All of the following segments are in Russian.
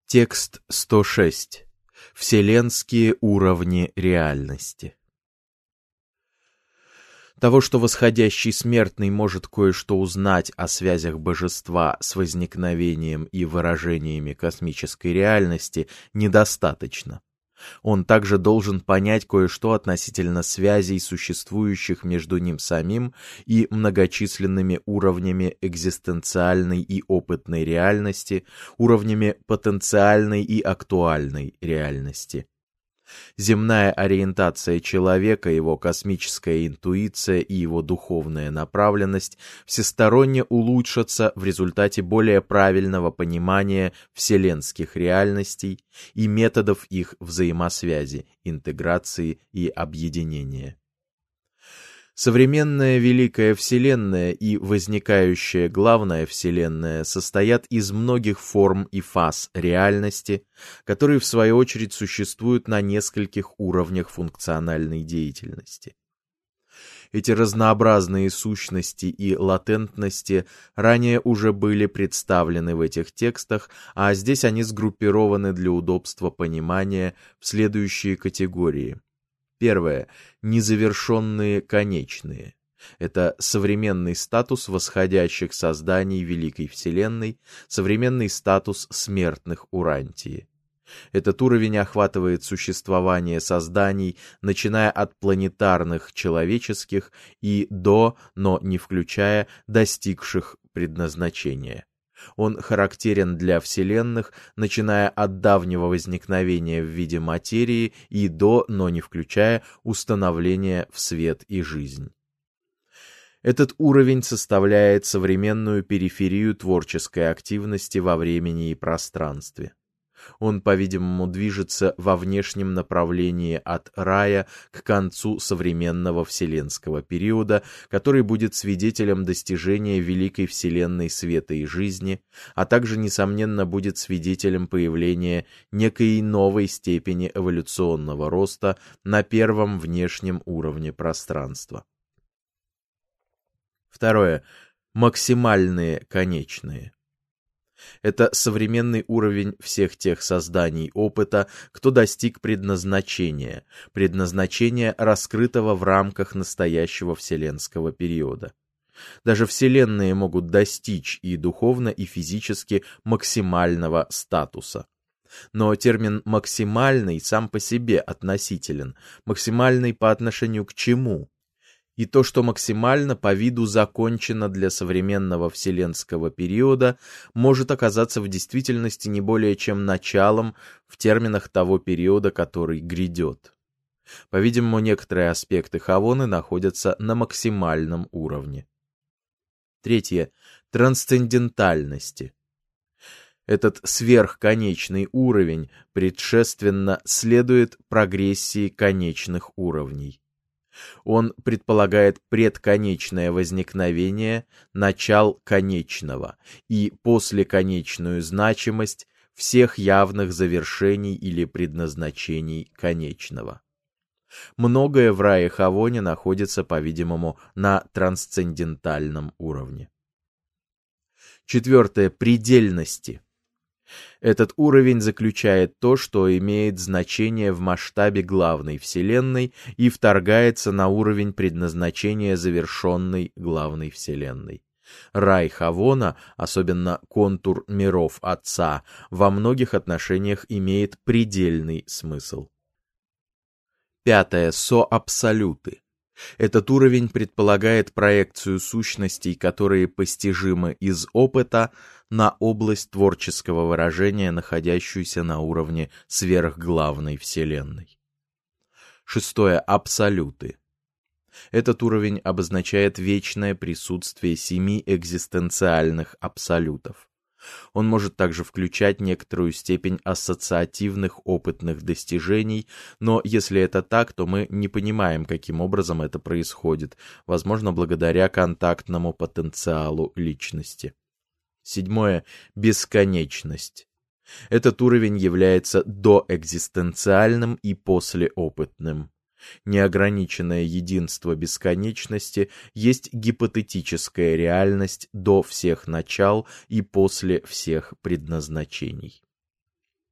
Текст 106. Вселенские уровни реальности. Того, что восходящий смертный может кое-что узнать о связях божества с возникновением и выражениями космической реальности, недостаточно. Он также должен понять кое-что относительно связей, существующих между ним самим и многочисленными уровнями экзистенциальной и опытной реальности, уровнями потенциальной и актуальной реальности. Земная ориентация человека, его космическая интуиция и его духовная направленность всесторонне улучшатся в результате более правильного понимания вселенских реальностей и методов их взаимосвязи, интеграции и объединения. Современная Великая Вселенная и возникающая Главная Вселенная состоят из многих форм и фаз реальности, которые в свою очередь существуют на нескольких уровнях функциональной деятельности. Эти разнообразные сущности и латентности ранее уже были представлены в этих текстах, а здесь они сгруппированы для удобства понимания в следующие категории. Первое. Незавершенные конечные. Это современный статус восходящих созданий Великой Вселенной, современный статус смертных Урантии. Этот уровень охватывает существование созданий, начиная от планетарных человеческих и до, но не включая, достигших предназначения. Он характерен для вселенных, начиная от давнего возникновения в виде материи и до, но не включая, установления в свет и жизнь. Этот уровень составляет современную периферию творческой активности во времени и пространстве. Он, по-видимому, движется во внешнем направлении от рая к концу современного вселенского периода, который будет свидетелем достижения великой вселенной света и жизни, а также, несомненно, будет свидетелем появления некой новой степени эволюционного роста на первом внешнем уровне пространства. Второе. Максимальные конечные. Это современный уровень всех тех созданий опыта, кто достиг предназначения, раскрытого в рамках настоящего вселенского периода. Даже вселенные могут достичь и духовно, и физически максимального статуса. Но термин «максимальный» сам по себе относителен. Максимальный по отношению к чему? И то, что максимально по виду закончено для современного вселенского периода, может оказаться в действительности не более чем началом в терминах того периода, который грядет. По-видимому, некоторые аспекты Хавоны находятся на максимальном уровне. Третье. Трансцендентальности. Этот сверхконечный уровень предшественно следует прогрессии конечных уровней. Он предполагает предконечное возникновение, начал конечного и послеконечную значимость всех явных завершений или предназначений конечного. Многое в рае Хавоне находится, по-видимому, на трансцендентальном уровне. Четвертое. Предельности. Этот уровень заключает то, что имеет значение в масштабе главной вселенной и вторгается на уровень предназначения завершенной главной вселенной. Рай Хавона, особенно контур миров Отца, во многих отношениях имеет предельный смысл. Пятое. Соабсолюты. Этот уровень предполагает проекцию сущностей, которые постижимы из опыта, на область творческого выражения, находящуюся на уровне сверхглавной вселенной. Шестое. Абсолюты. Этот уровень обозначает вечное присутствие 7 экзистенциальных абсолютов. Он может также включать некоторую степень ассоциативных опытных достижений, но если это так, то мы не понимаем, каким образом это происходит, возможно, благодаря контактному потенциалу личности. Седьмое. Бесконечность. Этот уровень является доэкзистенциальным и послеопытным. Неограниченное единство бесконечности есть гипотетическая реальность до всех начал и после всех предназначений.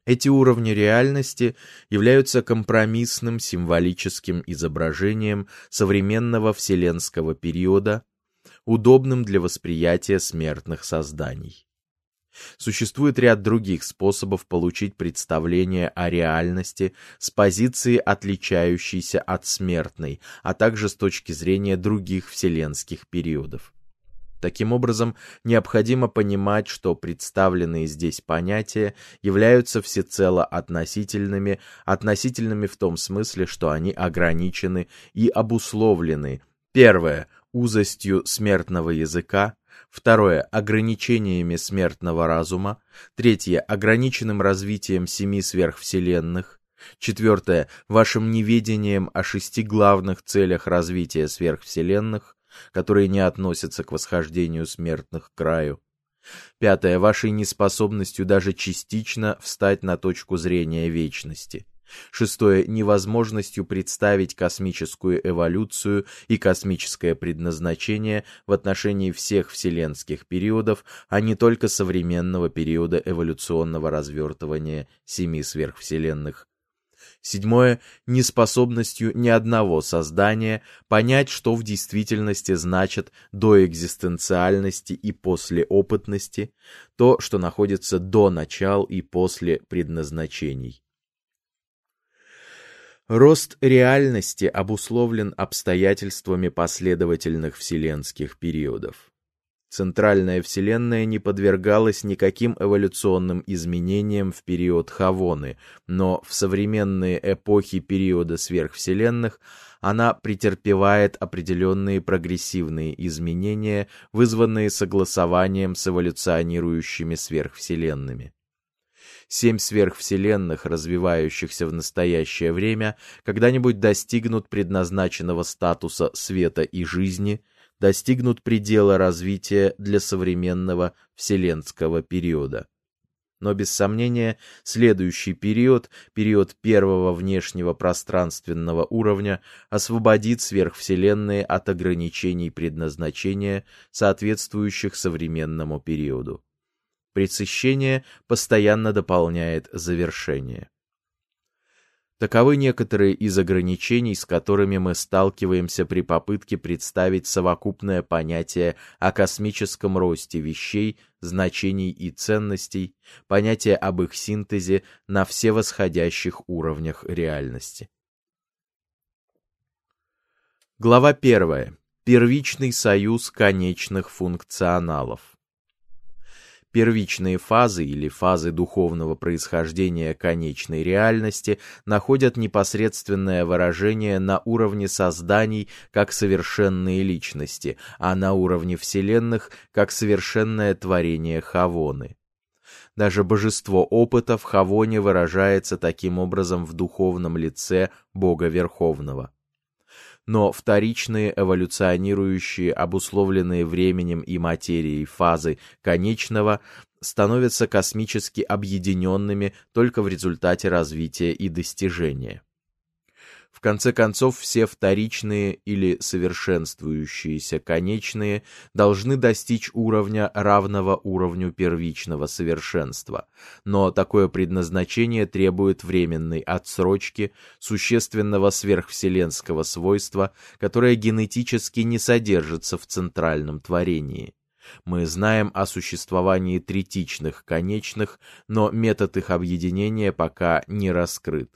Эти уровни реальности являются компромиссным символическим изображением современного вселенского периода, удобным для восприятия смертных созданий. Существует ряд других способов получить представление о реальности с позиции, отличающейся от смертной, а также с точки зрения других вселенских периодов. Таким образом, необходимо понимать, что представленные здесь понятия являются всецело относительными в том смысле, что они ограничены и обусловлены: первое — узостью смертного языка, второе — ограничениями смертного разума, третье — ограниченным развитием 7 сверхвселенных, четвертое — вашим неведением о 6 главных целях развития сверхвселенных, которые не относятся к восхождению смертных к краю. Пятое — вашей неспособностью даже частично встать на точку зрения вечности. Шестое — невозможностью представить космическую эволюцию и космическое предназначение в отношении всех вселенских периодов, а не только современного периода эволюционного развертывания 7 сверхвселенных. Седьмое — неспособностью ни одного создания понять, что в действительности значит доэкзистенциальности и послеопытности, то, что находится до начал и после предназначений. Рост реальности обусловлен обстоятельствами последовательных вселенских периодов. Центральная Вселенная не подвергалась никаким эволюционным изменениям в период Хавоны, но в современные эпохи периода сверхвселенных она претерпевает определенные прогрессивные изменения, вызванные согласованием с эволюционирующими сверхвселенными. 7 сверхвселенных, развивающихся в настоящее время, когда-нибудь достигнут предназначенного статуса света и жизни, достигнут предела развития для современного вселенского периода. Но без сомнения, следующий период, период первого внешнего пространственного уровня, освободит сверхвселенные от ограничений предназначения, соответствующих современному периоду. Пресыщение постоянно дополняет завершение. Таковы некоторые из ограничений, с которыми мы сталкиваемся при попытке представить совокупное понятие о космическом росте вещей, значений и ценностей, понятие об их синтезе на всевосходящих уровнях реальности. Глава 1. Первичный союз конечных функционалов. Первичные фазы или фазы духовного происхождения конечной реальности находят непосредственное выражение на уровне созданий как совершенные личности, а на уровне вселенных как совершенное творение Хавоны. Даже божество опыта в Хавоне выражается таким образом в духовном лице Бога Верховного. Но вторичные эволюционирующие, обусловленные временем и материей фазы конечного становятся космически объединенными только в результате развития и достижения. В конце концов, все вторичные или совершенствующиеся конечные должны достичь уровня, равного уровню первичного совершенства, но такое предназначение требует временной отсрочки, существенного сверхвселенского свойства, которое генетически не содержится в центральном творении. Мы знаем о существовании третичных конечных, но метод их объединения пока не раскрыт.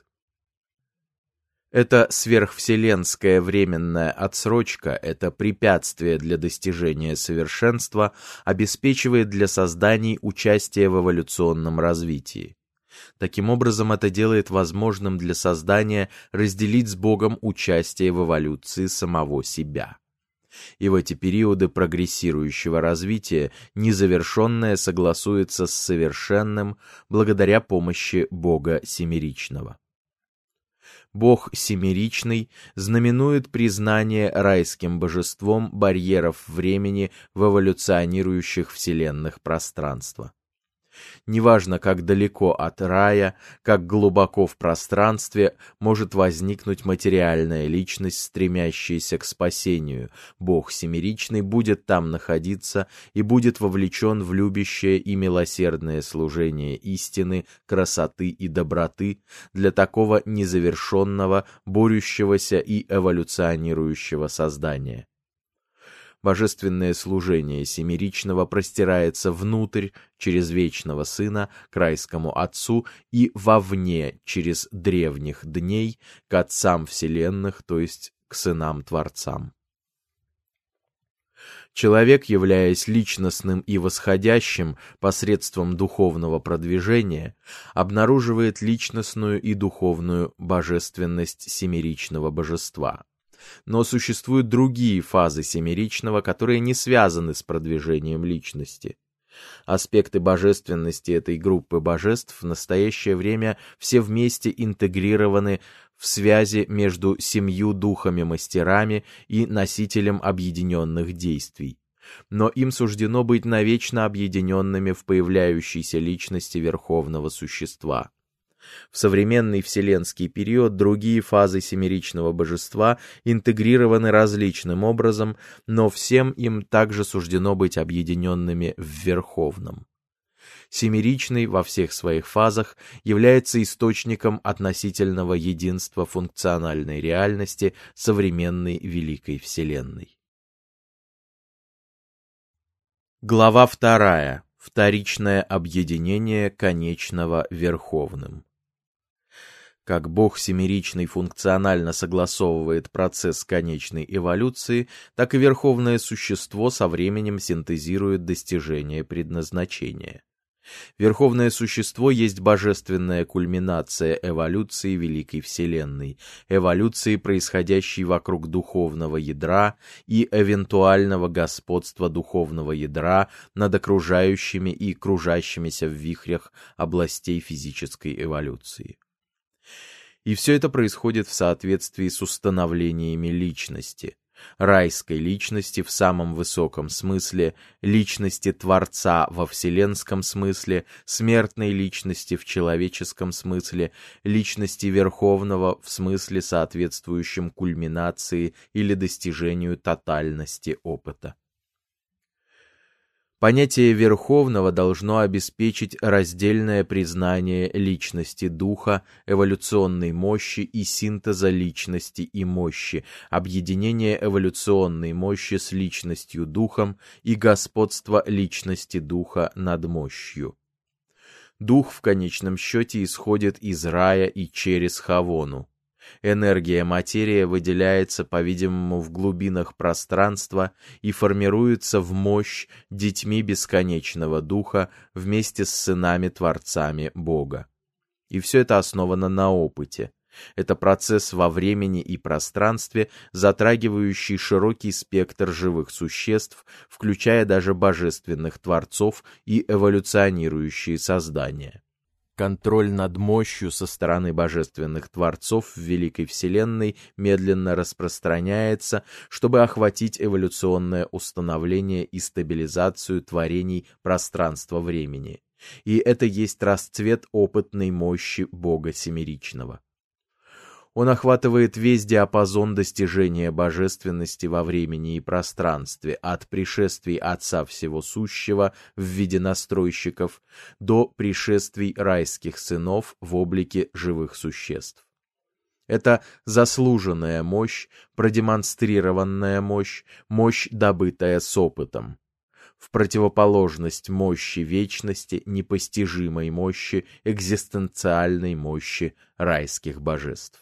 Эта сверхвселенская временная отсрочка, это препятствие для достижения совершенства, обеспечивает для созданий участие в эволюционном развитии. Таким образом, это делает возможным для создания разделить с Богом участие в эволюции самого себя. И в эти периоды прогрессирующего развития незавершенное согласуется с совершенным благодаря помощи Бога Семеричного. Бог Семеричный знаменует признание райским божеством барьеров времени в эволюционирующих вселенных пространства. Неважно, как далеко от рая, как глубоко в пространстве может возникнуть материальная личность, стремящаяся к спасению, Бог Семеричный будет там находиться и будет вовлечен в любящее и милосердное служение истины, красоты и доброты для такого незавершенного, борющегося и эволюционирующего создания. Божественное служение Семеричного простирается внутрь, через Вечного Сына, к райскому Отцу, и вовне, через древних дней, к Отцам Вселенных, то есть к Сынам-Творцам. Человек, являясь личностным и восходящим посредством духовного продвижения, обнаруживает личностную и духовную божественность семеричного божества. Но существуют другие фазы семеричного, которые не связаны с продвижением личности. Аспекты божественности этой группы божеств в настоящее время все вместе интегрированы в связи между 7 духами-мастерами и носителем объединенных действий. Но им суждено быть навечно объединенными в появляющейся личности Верховного Существа. В современный вселенский период другие фазы семеричного божества интегрированы различным образом, но всем им также суждено быть объединенными в Верховном. Семеричный во всех своих фазах является источником относительного единства функциональной реальности современной Великой Вселенной. Глава 2. Вторичное объединение конечного Верховным. Как Бог Семеричный функционально согласовывает процесс конечной эволюции, так и Верховное Существо со временем синтезирует достижение предназначения. Верховное Существо есть божественная кульминация эволюции Великой Вселенной, эволюции, происходящей вокруг духовного ядра и эвентуального господства духовного ядра над окружающими и кружащимися в вихрях областей физической эволюции. И все это происходит в соответствии с установлениями личности. Райской личности в самом высоком смысле, личности Творца во вселенском смысле, смертной личности в человеческом смысле, личности Верховного в смысле, соответствующем кульминации или достижению тотальности опыта. Понятие Верховного должно обеспечить раздельное признание личности Духа, эволюционной мощи и синтеза личности и мощи, объединение эволюционной мощи с личностью Духом и господство личности Духа над мощью. Дух в конечном счете исходит из рая и через Хавону. Энергия материя выделяется, по-видимому, в глубинах пространства и формируется в мощь детьми бесконечного Духа вместе с сынами-творцами Бога. И все это основано на опыте. Это процесс во времени и пространстве, затрагивающий широкий спектр живых существ, включая даже божественных творцов и эволюционирующие создания. Контроль над мощью со стороны божественных творцов в Великой Вселенной медленно распространяется, чтобы охватить эволюционное установление и стабилизацию творений пространства-времени. И это есть расцвет опытной мощи Бога Семеричного. Он охватывает весь диапазон достижения божественности во времени и пространстве, от пришествий Отца Всего Сущего в виде настройщиков до пришествий райских сынов в облике живых существ. Это заслуженная мощь, продемонстрированная мощь, мощь, добытая с опытом. В противоположность мощи вечности, непостижимой мощи, экзистенциальной мощи райских божеств.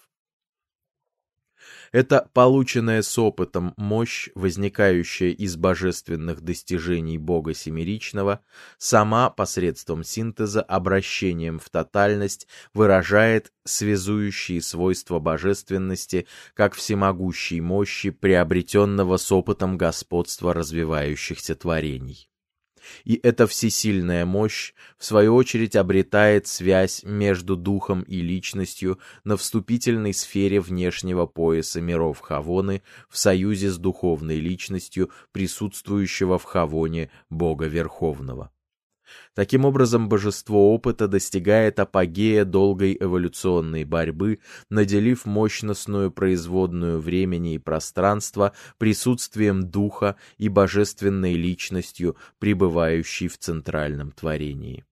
Это полученная с опытом мощь, возникающая из божественных достижений Бога Семеричного, сама посредством синтеза, обращением в тотальность, выражает связующие свойства божественности как всемогущей мощи, приобретенного с опытом господства развивающихся творений. И эта всесильная мощь, в свою очередь, обретает связь между духом и личностью на вступительной сфере внешнего пояса миров Хавоны в союзе с духовной личностью, присутствующего в Хавоне Бога Верховного. Таким образом, божество опыта достигает апогея долгой эволюционной борьбы, наделив мощностную производную времени и пространства присутствием духа и божественной личностью, пребывающей в центральном творении.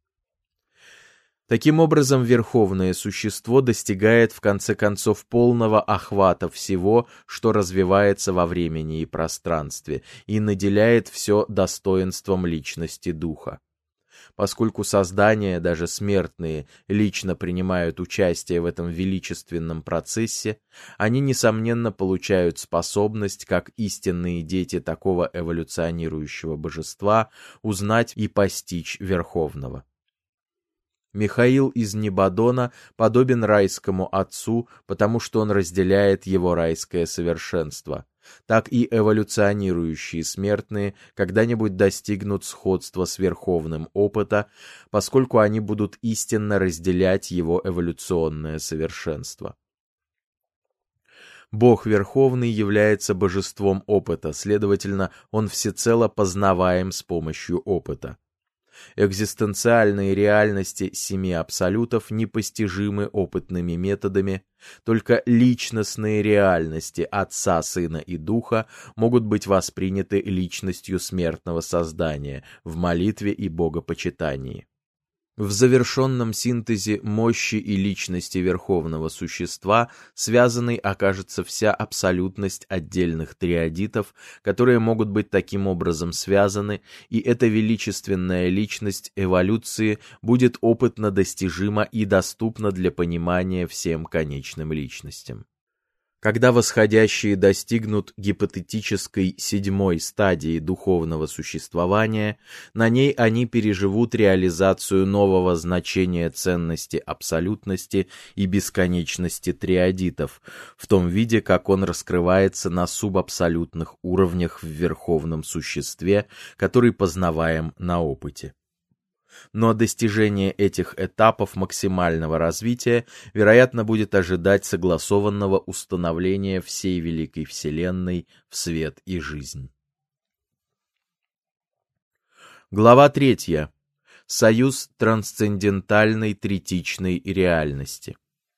Таким образом, верховное существо достигает в конце концов полного охвата всего, что развивается во времени и пространстве, и наделяет все достоинством личности духа. Поскольку создания, даже смертные, лично принимают участие в этом величественном процессе, они, несомненно, получают способность, как истинные дети такого эволюционирующего божества, узнать и постичь Верховного. Михаил из Небодона подобен райскому отцу, потому что он разделяет его райское совершенство. Так и эволюционирующие смертные когда-нибудь достигнут сходства с верховным опыта, поскольку они будут истинно разделять его эволюционное совершенство. Бог Верховный является божеством опыта, следовательно, он всецело познаваем с помощью опыта. Экзистенциальные реальности семи абсолютов непостижимы опытными методами, только личностные реальности Отца, Сына и Духа могут быть восприняты личностью смертного создания в молитве и богопочитании. В завершенном синтезе мощи и личности Верховного Существа связанной окажется вся абсолютность отдельных триадитов, которые могут быть таким образом связаны, и эта величественная личность эволюции будет опытно достижима и доступна для понимания всем конечным личностям. Когда восходящие достигнут гипотетической седьмой стадии духовного существования, на ней они переживут реализацию нового значения ценности абсолютности и бесконечности триадитов, в том виде, как он раскрывается на субабсолютных уровнях в верховном существе, который познаваем на опыте. Но достижение этих этапов максимального развития, вероятно, будет ожидать согласованного установления всей Великой Вселенной в свет и жизнь. Глава 3. Союз трансцендентальной третичной реальности.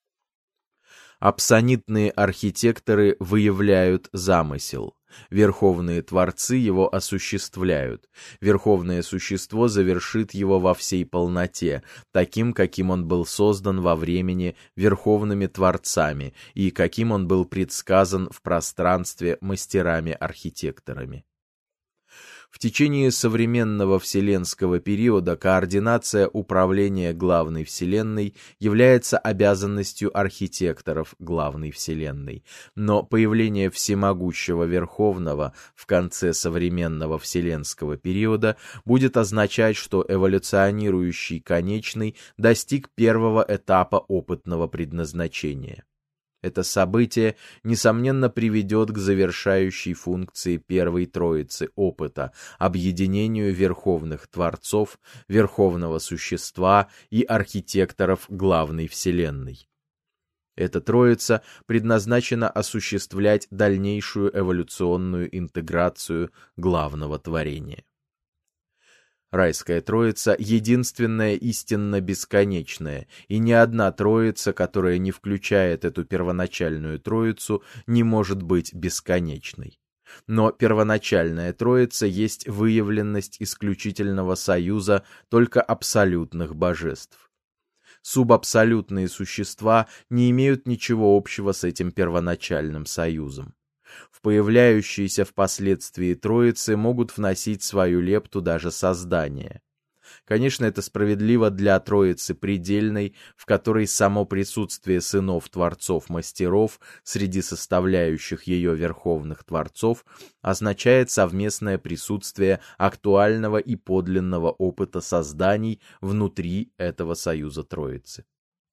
Апсонитные архитекторы выявляют замысел. Верховные творцы его осуществляют. Верховное существо завершит его во всей полноте, таким, каким он был создан во времени верховными творцами и каким он был предсказан в пространстве мастерами-архитекторами. В течение современного вселенского периода координация управления главной вселенной является обязанностью архитекторов главной вселенной, но появление всемогущего Верховного в конце современного вселенского периода будет означать, что эволюционирующий конечный достиг первого этапа опытного предназначения. Это событие, несомненно, приведет к завершающей функции первой троицы опыта, объединению верховных творцов, верховного существа и архитекторов главной вселенной. Эта троица предназначена осуществлять дальнейшую эволюционную интеграцию главного творения. Райская Троица — единственная истинно бесконечная, и ни одна Троица, которая не включает эту первоначальную Троицу, не может быть бесконечной. Но первоначальная Троица есть выявленность исключительного союза только абсолютных божеств. Субабсолютные существа не имеют ничего общего с этим первоначальным союзом. В появляющиеся впоследствии троицы могут вносить свою лепту даже создания. Конечно, это справедливо для троицы предельной, в которой само присутствие сынов-творцов-мастеров среди составляющих ее верховных творцов означает совместное присутствие актуального и подлинного опыта созданий внутри этого союза троицы.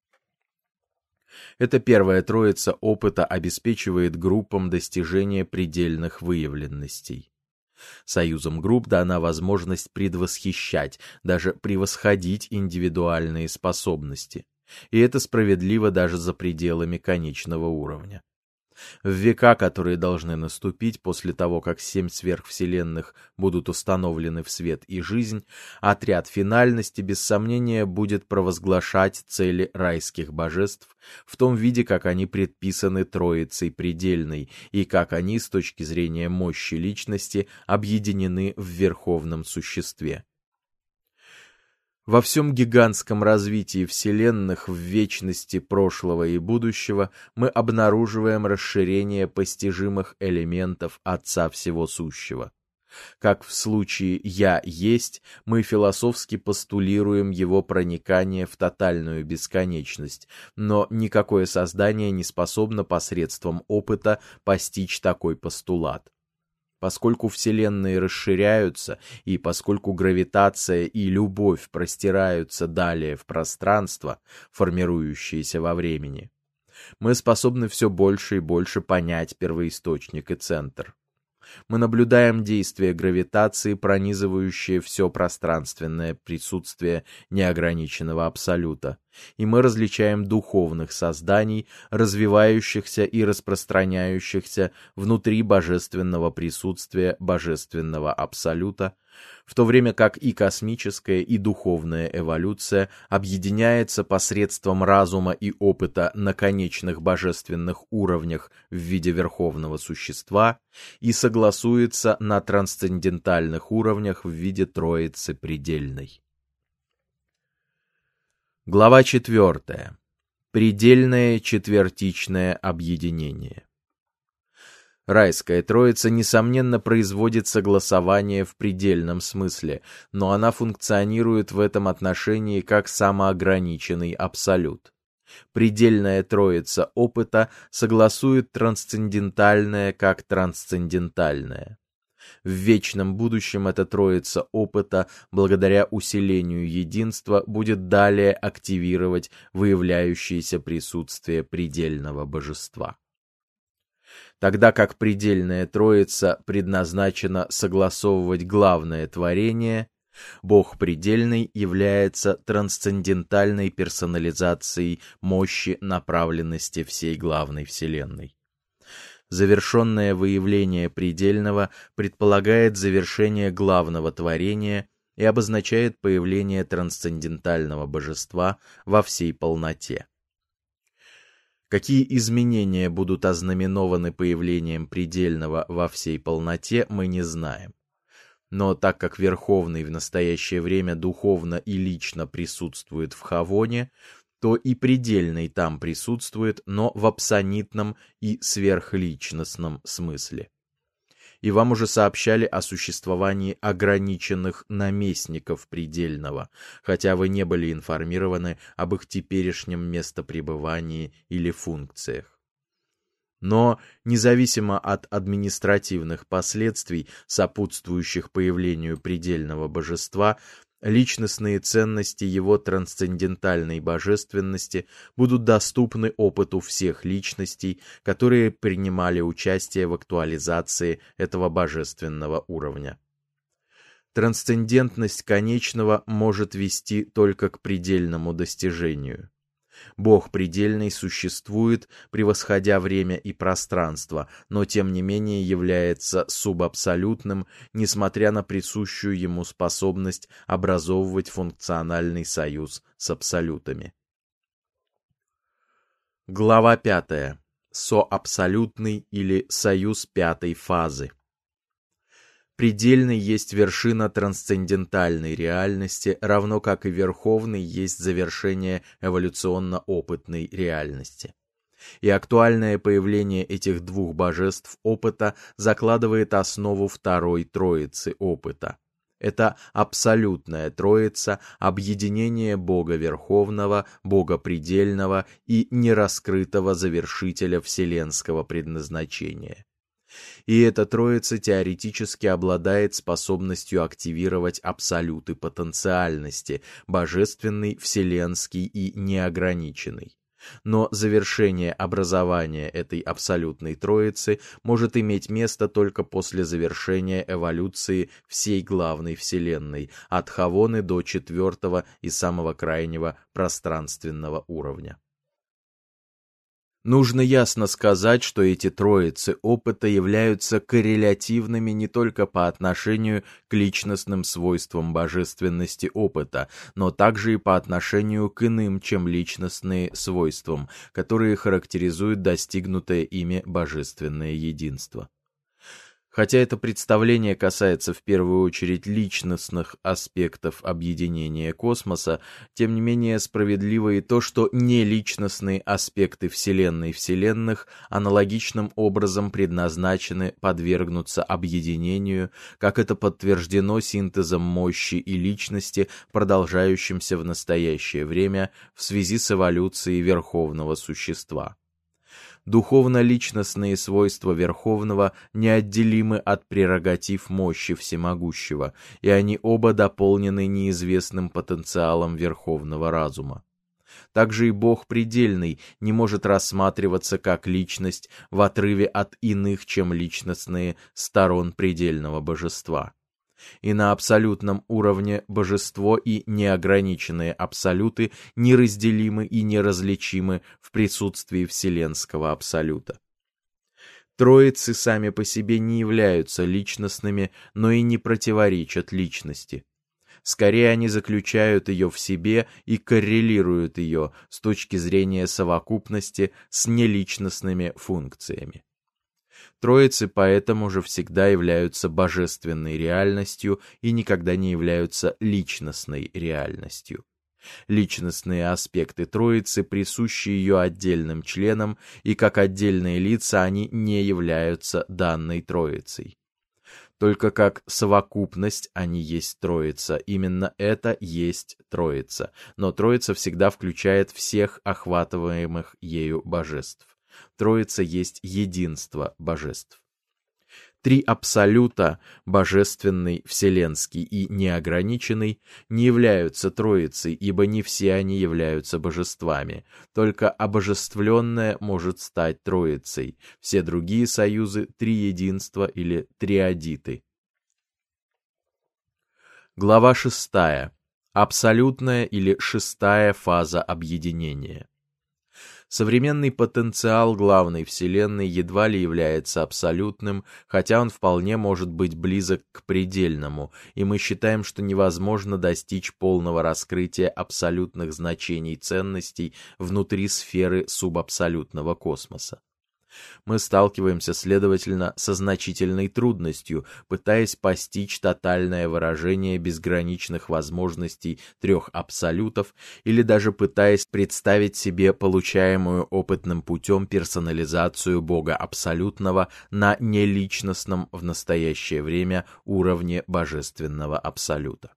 Эта первая троица опыта обеспечивает группам достижение предельных выявленностей. Союзом групп дана возможность предвосхищать, даже превосходить индивидуальные способности. И это справедливо даже за пределами конечного уровня. В века, которые должны наступить после того, как 7 сверхвселенных будут установлены в свет и жизнь, отряд финальности без сомнения будет провозглашать цели райских божеств в том виде, как они предписаны Троицей Предельной и как они с точки зрения мощи личности объединены в Верховном Существе. Во всем гигантском развитии вселенных в вечности прошлого и будущего мы обнаруживаем расширение постижимых элементов Отца Всего Сущего. Как в случае «Я есть», мы философски постулируем его проникание в тотальную бесконечность, но никакое создание не способно посредством опыта постичь такой постулат. Поскольку вселенные расширяются, и поскольку гравитация и любовь простираются далее в пространство, формирующееся во времени, мы способны все больше и больше понять первоисточник и центр. Мы наблюдаем действие гравитации, пронизывающее все пространственное присутствие неограниченного абсолюта, и мы различаем духовных созданий, развивающихся и распространяющихся внутри божественного присутствия божественного абсолюта, в то время как и космическая, и духовная эволюция объединяется посредством разума и опыта на конечных божественных уровнях в виде верховного существа и согласуется на трансцендентальных уровнях в виде Троицы Предельной. Глава 4. Предельное четвертичное объединение. Райская Троица, несомненно, производит согласование в предельном смысле, но она функционирует в этом отношении как самоограниченный абсолют. Предельная Троица опыта согласует трансцендентальное как трансцендентальное. В вечном будущем эта Троица опыта, благодаря усилению единства, будет далее активировать выявляющееся присутствие предельного божества. Тогда как предельная Троица предназначена согласовывать главное творение, Бог Предельный является трансцендентальной персонализацией мощи направленности всей главной Вселенной. Завершенное выявление предельного предполагает завершение главного творения и обозначает появление трансцендентального божества во всей полноте. Какие изменения будут ознаменованы появлением предельного во всей полноте, мы не знаем. Но так как Верховный в настоящее время духовно и лично присутствует в Хавоне, то и предельный там присутствует, но в абсонитном и сверхличностном смысле. И вам уже сообщали о существовании ограниченных наместников предельного, хотя вы не были информированы об их теперешнем местопребывании или функциях. Но, независимо от административных последствий, сопутствующих появлению предельного божества, личностные ценности его трансцендентальной божественности будут доступны опыту всех личностей, которые принимали участие в актуализации этого божественного уровня. Трансцендентность конечного может вести только к предельному достижению. Бог Предельный существует, превосходя время и пространство, но тем не менее является субабсолютным, несмотря на присущую ему способность образовывать функциональный союз с абсолютами. Глава 5. Соабсолютный или союз пятой фазы. Предельный есть вершина трансцендентальной реальности, равно как и Верховный есть завершение эволюционно-опытной реальности. И актуальное появление этих двух божеств опыта закладывает основу второй Троицы опыта. Это абсолютная Троица, объединение Бога Верховного, Бога Предельного и нераскрытого завершителя вселенского предназначения. И эта Троица теоретически обладает способностью активировать абсолюты потенциальности, божественный, вселенский и неограниченный. Но завершение образования этой абсолютной Троицы может иметь место только после завершения эволюции всей главной Вселенной, от Хавоны до 4-го и самого крайнего пространственного уровня. Нужно ясно сказать, что эти троицы опыта являются коррелятивными не только по отношению к личностным свойствам божественности опыта, но также и по отношению к иным, чем личностные свойствам, которые характеризуют достигнутое ими божественное единство. Хотя это представление касается в первую очередь личностных аспектов объединения космоса, тем не менее справедливо и то, что неличностные аспекты Вселенной Вселенных аналогичным образом предназначены подвергнуться объединению, как это подтверждено синтезом мощи и личности, продолжающимся в настоящее время в связи с эволюцией верховного существа. Духовно-личностные свойства Верховного неотделимы от прерогатив мощи Всемогущего, и они оба дополнены неизвестным потенциалом Верховного Разума. Также и Бог предельный не может рассматриваться как личность в отрыве от иных, чем личностные сторон предельного божества. И на абсолютном уровне божество и неограниченные абсолюты неразделимы и неразличимы в присутствии вселенского абсолюта. Троицы сами по себе не являются личностными, но и не противоречат личности. Скорее, они заключают ее в себе и коррелируют ее с точки зрения совокупности с неличностными функциями. Троицы поэтому же всегда являются божественной реальностью и никогда не являются личностной реальностью. Личностные аспекты Троицы присущи ее отдельным членам, и как отдельные лица они не являются данной Троицей. Только как совокупность они есть Троица, именно это есть Троица, но Троица всегда включает всех охватываемых ею божеств. Троица есть единство божеств. Три абсолюта, божественный, вселенский и неограниченный, не являются Троицей, ибо не все они являются божествами. Только обожествленное может стать Троицей. Все другие союзы — триединства или триадиты. Глава 6. Абсолютная или шестая фаза объединения. Современный потенциал главной Вселенной едва ли является абсолютным, хотя он вполне может быть близок к предельному, и мы считаем, что невозможно достичь полного раскрытия абсолютных значений ценностей внутри сферы субабсолютного космоса. Мы сталкиваемся, следовательно, со значительной трудностью, пытаясь постичь тотальное выражение безграничных возможностей трех абсолютов или даже пытаясь представить себе получаемую опытным путем персонализацию Бога Абсолютного на неличностном в настоящее время уровне Божественного Абсолюта.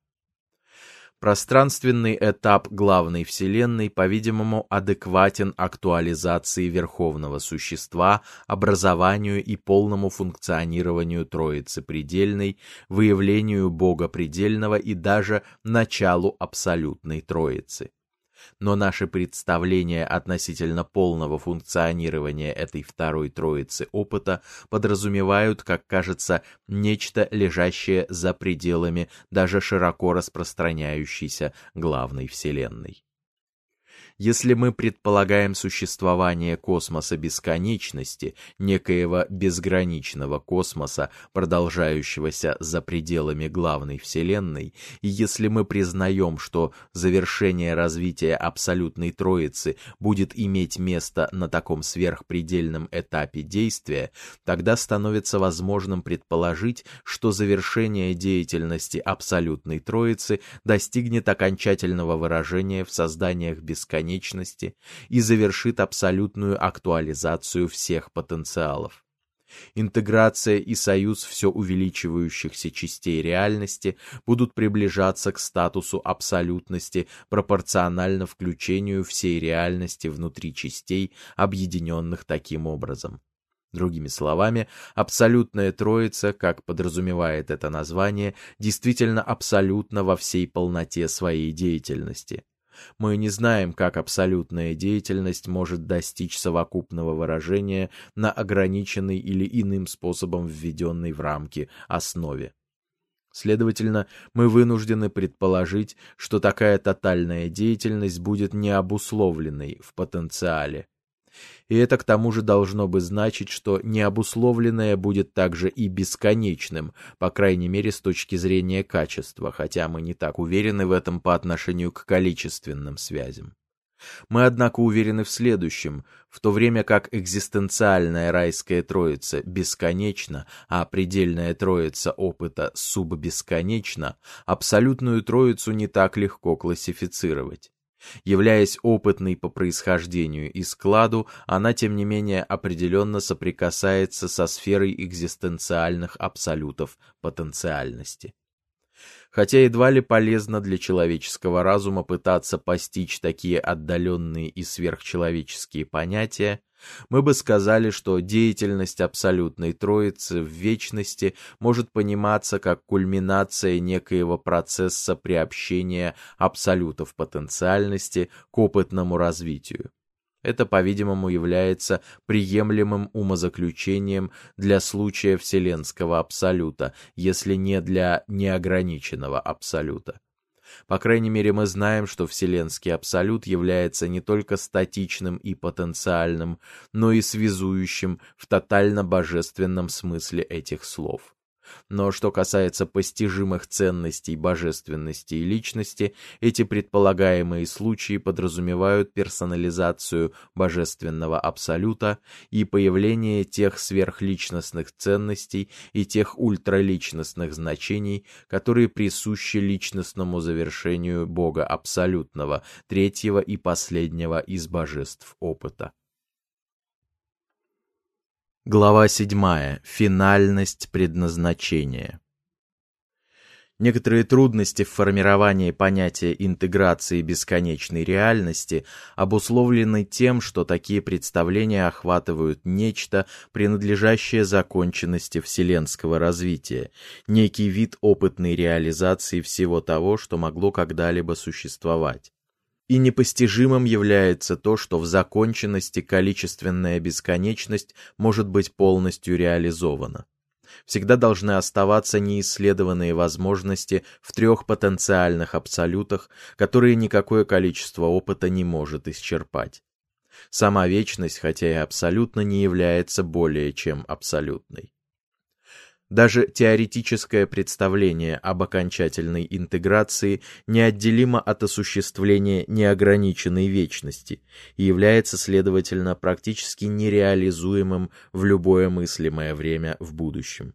Пространственный этап главной Вселенной, по-видимому, адекватен актуализации Верховного Существа, образованию и полному функционированию Троицы Предельной, выявлению Бога Предельного и даже началу Абсолютной Троицы. Но наши представления относительно полного функционирования этой второй троицы опыта подразумевают, как кажется, нечто, лежащее за пределами даже широко распространяющейся главной Вселенной. Если мы предполагаем существование космоса бесконечности, некоего безграничного космоса, продолжающегося за пределами главной Вселенной, и если мы признаем, что завершение развития абсолютной Троицы будет иметь место на таком сверхпредельном этапе действия, тогда становится возможным предположить, что завершение деятельности абсолютной Троицы достигнет окончательного выражения в созданиях бесконечности и завершит абсолютную актуализацию всех потенциалов. Интеграция и союз все увеличивающихся частей реальности будут приближаться к статусу абсолютности пропорционально включению всей реальности внутри частей, объединенных таким образом. Другими словами, абсолютная Троица, как подразумевает это название, действительно абсолютна во всей полноте своей деятельности. Мы не знаем, как абсолютная деятельность может достичь совокупного выражения на ограниченной или иным способом введенной в рамки основе. Следовательно, мы вынуждены предположить, что такая тотальная деятельность будет необусловленной в потенциале. И это к тому же должно бы значить, что необусловленное будет также и бесконечным, по крайней мере с точки зрения качества, хотя мы не так уверены в этом по отношению к количественным связям. Мы, однако, уверены в следующем: в то время как экзистенциальная райская троица бесконечна, а предельная троица опыта суббесконечна, абсолютную троицу не так легко классифицировать. Являясь опытной по происхождению и складу, она, тем не менее, определенно соприкасается со сферой экзистенциальных абсолютов потенциальности. Хотя едва ли полезно для человеческого разума пытаться постичь такие отдаленные и сверхчеловеческие понятия, мы бы сказали, что деятельность абсолютной троицы в вечности может пониматься как кульминация некоего процесса приобщения абсолютов потенциальности к опытному развитию. Это, по-видимому, является приемлемым умозаключением для случая вселенского абсолюта, если не для неограниченного абсолюта. По крайней мере, мы знаем, что вселенский абсолют является не только статичным и потенциальным, но и связующим в тотально-божественном смысле этих слов. Но что касается постижимых ценностей божественности и личности, эти предполагаемые случаи подразумевают персонализацию божественного абсолюта и появление тех сверхличностных ценностей и тех ультраличностных значений, которые присущи личностному завершению Бога абсолютного, третьего и последнего из божеств опыта. Глава 7. Финальность предназначения. Некоторые трудности в формировании понятия интеграции бесконечной реальности обусловлены тем, что такие представления охватывают нечто, принадлежащее законченности вселенского развития, некий вид опытной реализации всего того, что могло когда-либо существовать. И непостижимым является то, что в законченности количественная бесконечность может быть полностью реализована. Всегда должны оставаться неисследованные возможности в трех потенциальных абсолютах, которые никакое количество опыта не может исчерпать. Сама вечность, хотя и абсолютно, не является более чем абсолютной. Даже теоретическое представление об окончательной интеграции неотделимо от осуществления неограниченной вечности и является, следовательно, практически нереализуемым в любое мыслимое время в будущем.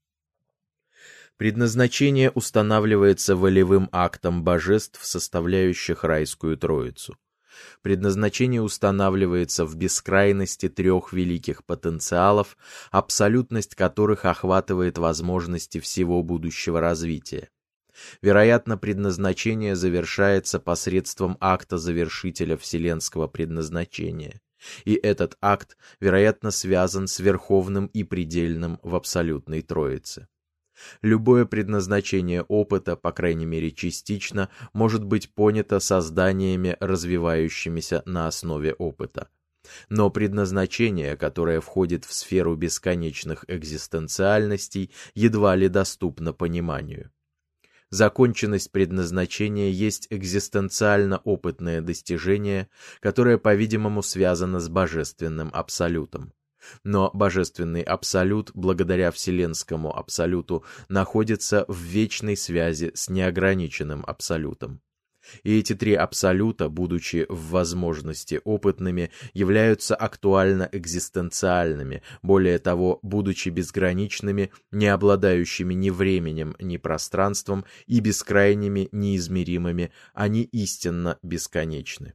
Предназначение устанавливается волевым актом божеств, составляющих райскую троицу. Предназначение устанавливается в бескрайности трех великих потенциалов, абсолютность которых охватывает возможности всего будущего развития. Вероятно, предназначение завершается посредством акта завершителя вселенского предназначения, и этот акт, вероятно, связан с верховным и предельным в абсолютной троице. Любое предназначение опыта, по крайней мере частично, может быть понято созданиями, развивающимися на основе опыта. Но предназначение, которое входит в сферу бесконечных экзистенциальностей, едва ли доступно пониманию. Законченность предназначения есть экзистенциально-опытное достижение, которое, по-видимому, связано с божественным абсолютом. Но божественный абсолют, благодаря вселенскому абсолюту, находится в вечной связи с неограниченным абсолютом. И эти три абсолюта, будучи в возможности опытными, являются актуально экзистенциальными, более того, будучи безграничными, не обладающими ни временем, ни пространством и бескрайними, неизмеримыми, они истинно бесконечны.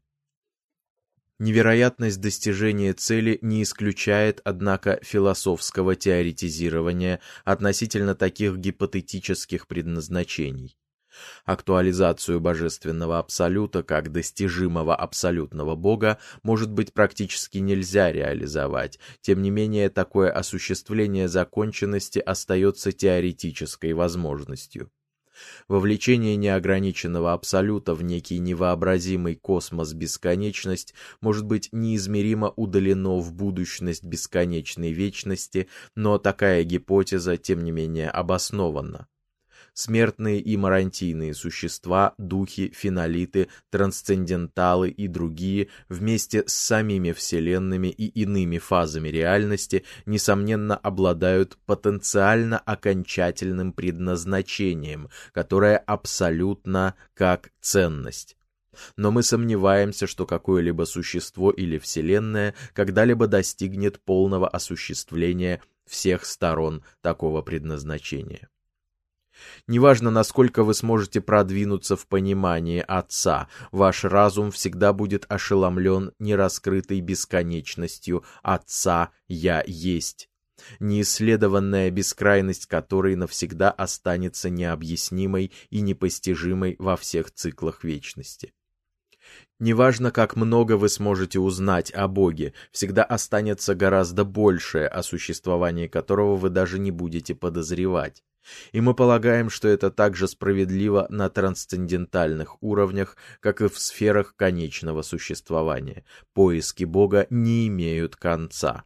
Невероятность достижения цели не исключает, однако, философского теоретизирования относительно таких гипотетических предназначений. Актуализацию божественного абсолюта как достижимого абсолютного Бога, может быть, практически нельзя реализовать, тем не менее такое осуществление законченности остается теоретической возможностью. Вовлечение неограниченного абсолюта в некий невообразимый космос-бесконечность может быть неизмеримо удалено в будущность бесконечной вечности, но такая гипотеза, тем не менее, обоснована. Смертные и марантийные существа, духи, фенолиты, трансценденталы и другие, вместе с самими вселенными и иными фазами реальности, несомненно, обладают потенциально окончательным предназначением, которое абсолютно как ценность. Но мы сомневаемся, что какое-либо существо или вселенная когда-либо достигнет полного осуществления всех сторон такого предназначения. Неважно, насколько вы сможете продвинуться в понимании Отца, ваш разум всегда будет ошеломлен нераскрытой бесконечностью Отца «Я есть», неисследованная бескрайность которой навсегда останется необъяснимой и непостижимой во всех циклах вечности. Неважно, как много вы сможете узнать о Боге, всегда останется гораздо большее, о существовании которого вы даже не будете подозревать. И мы полагаем, что это также справедливо на трансцендентальных уровнях, как и в сферах конечного существования. Поиски Бога не имеют конца.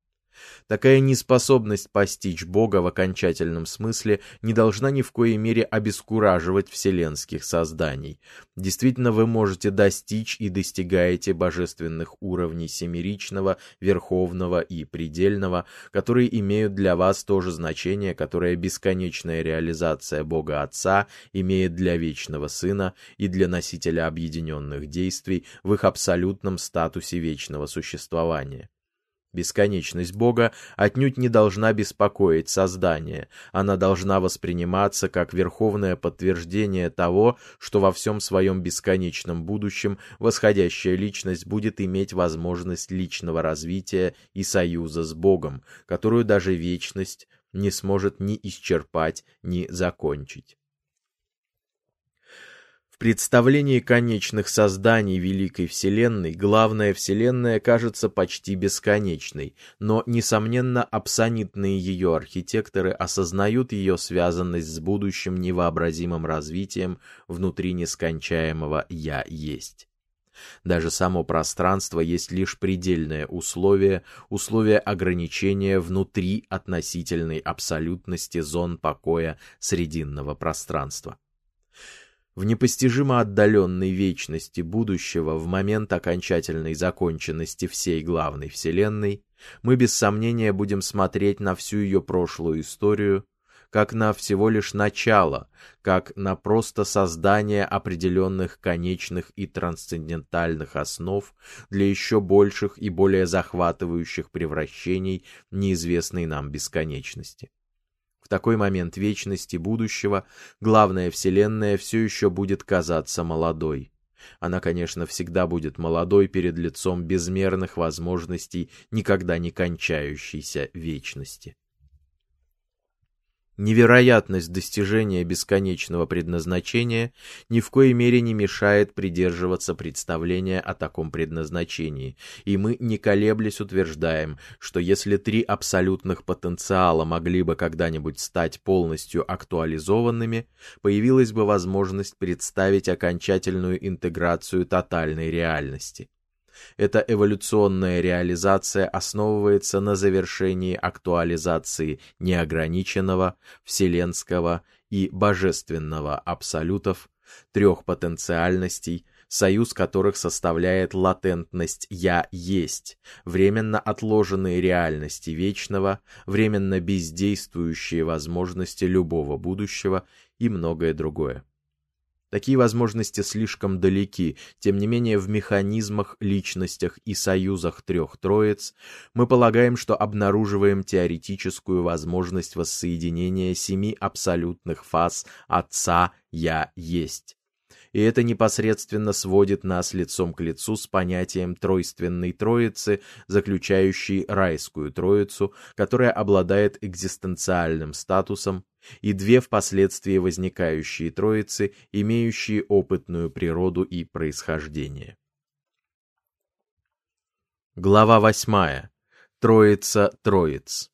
Такая неспособность постичь Бога в окончательном смысле не должна ни в коей мере обескураживать вселенских созданий. Действительно, вы можете достичь и достигаете божественных уровней семеричного, верховного и предельного, которые имеют для вас то же значение, которое бесконечная реализация Бога Отца имеет для вечного Сына и для носителя объединенных действий в их абсолютном статусе вечного существования. Бесконечность Бога отнюдь не должна беспокоить создание, она должна восприниматься как верховное подтверждение того, что во всем своем бесконечном будущем восходящая личность будет иметь возможность личного развития и союза с Богом, которую даже вечность не сможет ни исчерпать, ни закончить. В представлении конечных созданий Великой Вселенной главная Вселенная кажется почти бесконечной, но, несомненно, апсонитные ее архитекторы осознают ее связанность с будущим невообразимым развитием внутри нескончаемого «Я есть». Даже само пространство есть лишь предельное условие ограничения внутри относительной абсолютности зон покоя срединного пространства. В непостижимо отдаленной вечности будущего, в момент окончательной законченности всей главной Вселенной, мы без сомнения будем смотреть на всю ее прошлую историю, как на всего лишь начало, как на просто создание определенных конечных и трансцендентальных основ для еще больших и более захватывающих превращений неизвестной нам бесконечности. В такой момент вечности будущего главная Вселенная все еще будет казаться молодой. Она, конечно, всегда будет молодой перед лицом безмерных возможностей никогда не кончающейся вечности. Невероятность достижения бесконечного предназначения ни в коей мере не мешает придерживаться представления о таком предназначении, и мы, не колеблясь, утверждаем, что если 3 абсолютных потенциала могли бы когда-нибудь стать полностью актуализованными, появилась бы возможность представить окончательную интеграцию тотальной реальности. Эта эволюционная реализация основывается на завершении актуализации неограниченного, вселенского и божественного абсолютов, 3 потенциальностей, союз которых составляет латентность «Я есть», временно отложенные реальности вечного, временно бездействующие возможности любого будущего и многое другое. Такие возможности слишком далеки, тем не менее в механизмах, личностях и союзах 3 троиц мы полагаем, что обнаруживаем теоретическую возможность воссоединения 7 абсолютных фаз Отца «Я есть». И это непосредственно сводит нас лицом к лицу с понятием тройственной троицы, заключающей райскую троицу, которая обладает экзистенциальным статусом, и 2 впоследствии возникающие троицы, имеющие опытную природу и происхождение. Глава 8. Троица троиц.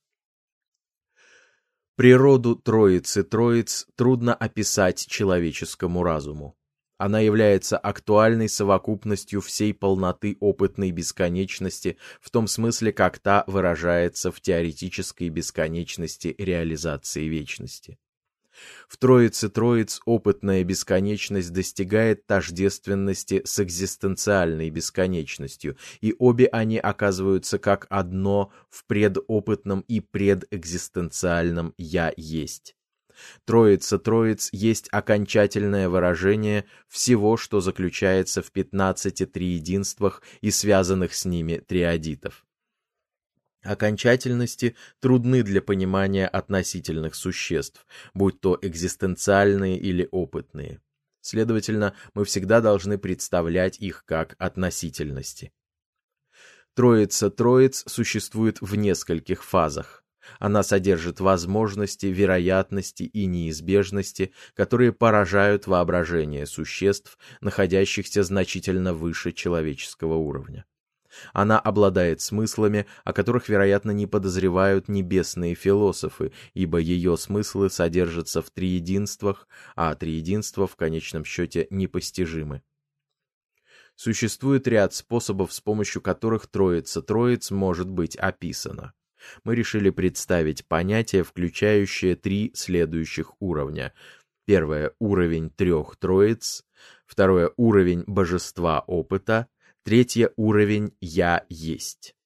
Природу троицы троиц трудно описать человеческому разуму. Она является актуальной совокупностью всей полноты опытной бесконечности в том смысле, как та выражается в теоретической бесконечности реализации вечности. В Троице Троиц опытная бесконечность достигает тождественности с экзистенциальной бесконечностью, и обе они оказываются как одно в предопытном и предэкзистенциальном «я есть». Троица Троиц есть окончательное выражение всего, что заключается в 15 триединствах и связанных с ними триадитов. Окончательности трудны для понимания относительных существ, будь то экзистенциальные или опытные. Следовательно, мы всегда должны представлять их как относительности. Троица Троиц существует в нескольких фазах. Она содержит возможности, вероятности и неизбежности, которые поражают воображение существ, находящихся значительно выше человеческого уровня. Она обладает смыслами, о которых, вероятно, не подозревают небесные философы, ибо ее смыслы содержатся в триединствах, а триединства в конечном счете непостижимы. Существует ряд способов, с помощью которых Троица Троиц может быть описана. Мы решили представить понятие, включающее 3 следующих уровня. Первое — уровень 3 Троиц, второе — уровень божества опыта, третье — уровень «Я есть».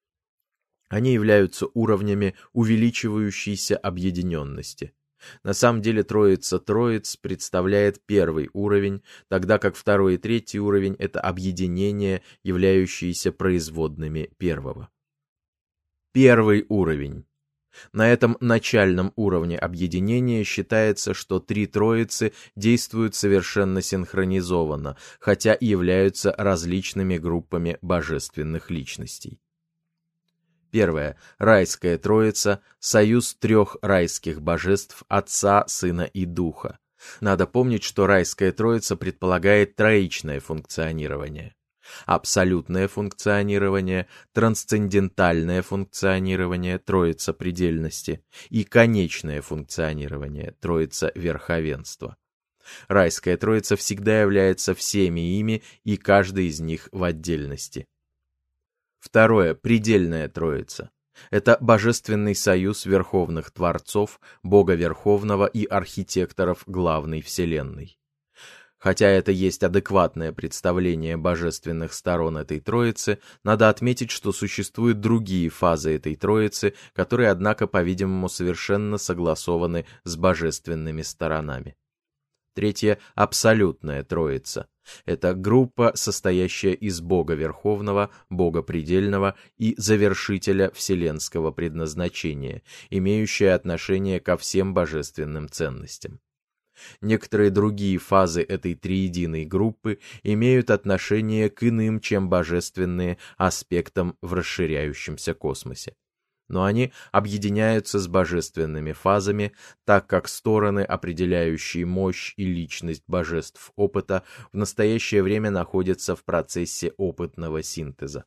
Они являются уровнями увеличивающейся объединенности. На самом деле Троица Троиц представляет первый уровень, тогда как второй и третий уровень — это объединения, являющиеся производными первого. Первый уровень. На этом начальном уровне объединения считается, что 3 Троицы действуют совершенно синхронизованно, хотя и являются различными группами божественных личностей. Первое. Райская Троица — союз 3 райских божеств Отца, Сына и Духа. Надо помнить, что Райская Троица предполагает троичное функционирование. Абсолютное функционирование, трансцендентальное функционирование, Троица предельности, и конечное функционирование, Троица верховенства. Райская Троица всегда является всеми ими, и каждый из них в отдельности. Второе. Предельная Троица. Это божественный союз верховных творцов, Бога Верховного и архитекторов главной Вселенной. Хотя это есть адекватное представление божественных сторон этой Троицы, надо отметить, что существуют другие фазы этой Троицы, которые, однако, по-видимому, совершенно согласованы с божественными сторонами. Третье — абсолютная Троица. Это группа, состоящая из Бога Верховного, Бога Предельного и Завершителя вселенского предназначения, имеющая отношение ко всем божественным ценностям. Некоторые другие фазы этой триединой группы имеют отношение к иным, чем божественные, аспектам в расширяющемся космосе. Но они объединяются с божественными фазами, так как стороны, определяющие мощь и личность божеств опыта, в настоящее время находятся в процессе опытного синтеза.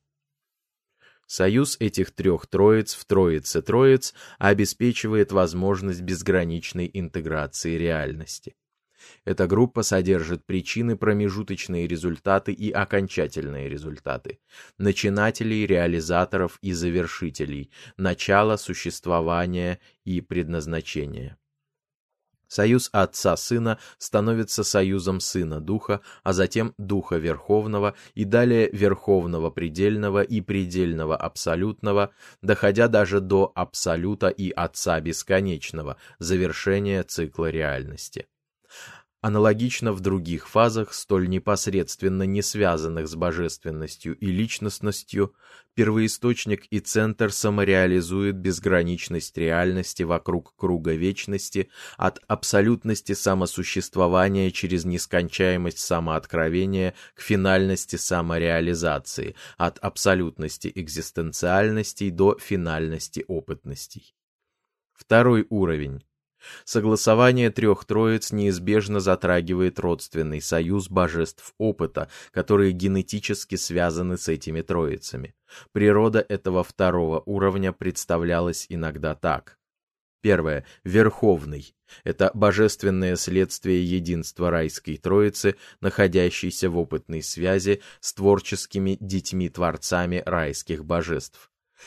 Союз этих 3 Троиц в Троице Троиц обеспечивает возможность безграничной интеграции реальности. Эта группа содержит причины, промежуточные результаты и окончательные результаты, начинателей, реализаторов и завершителей, начало существования и предназначения. Союз Отца-Сына становится союзом Сына-Духа, а затем Духа Верховного и далее Верховного Предельного и Предельного Абсолютного, доходя даже до Абсолюта и Отца Бесконечного, завершения цикла реальности. Аналогично в других фазах, столь непосредственно не связанных с божественностью и личностностью, первоисточник и центр самореализуют безграничность реальности вокруг круга вечности, от абсолютности самосуществования через нескончаемость самооткровения к финальности самореализации, от абсолютности экзистенциальностей до финальности опытностей. Второй уровень. Согласование 3 Троиц неизбежно затрагивает родственный союз божеств опыта, которые генетически связаны с этими Троицами. Природа этого второго уровня представлялась иногда так. Первое. Верховный. Это божественное следствие единства Райской Троицы, находящейся в опытной связи с творческими детьми-творцами райских божеств.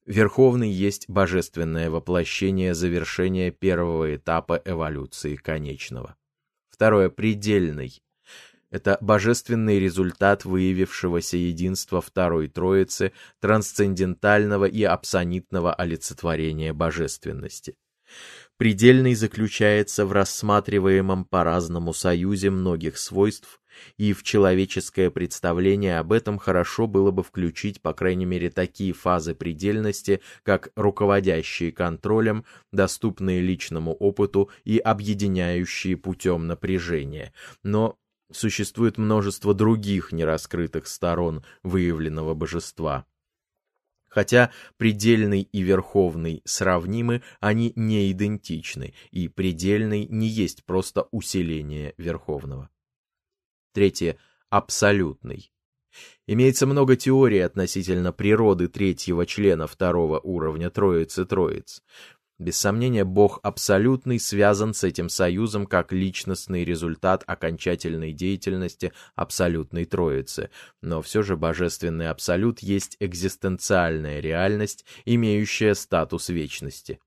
Верховный есть божественное воплощение завершения первого этапа эволюции конечного. Второе, предельный. Это божественный результат выявившегося единства Второй Троицы, трансцендентального и абсонитного олицетворения божественности. Предельный заключается в рассматриваемом по-разному союзе многих свойств, и в человеческое представление об этом хорошо было бы включить, по крайней мере, такие фазы предельности, как руководящие контролем, доступные личному опыту и объединяющие путем напряжения. Но существует множество других нераскрытых сторон выявленного божества. Хотя предельный и верховный сравнимы, они не идентичны, и предельный не есть просто усиление верховного. Третье. Абсолютный. Имеется много теорий относительно природы третьего члена второго уровня Троицы Троиц. Без сомнения, Бог абсолютный связан с этим союзом как личностный результат окончательной деятельности абсолютной Троицы, но все же божественный абсолют есть экзистенциальная реальность, имеющая статус вечности.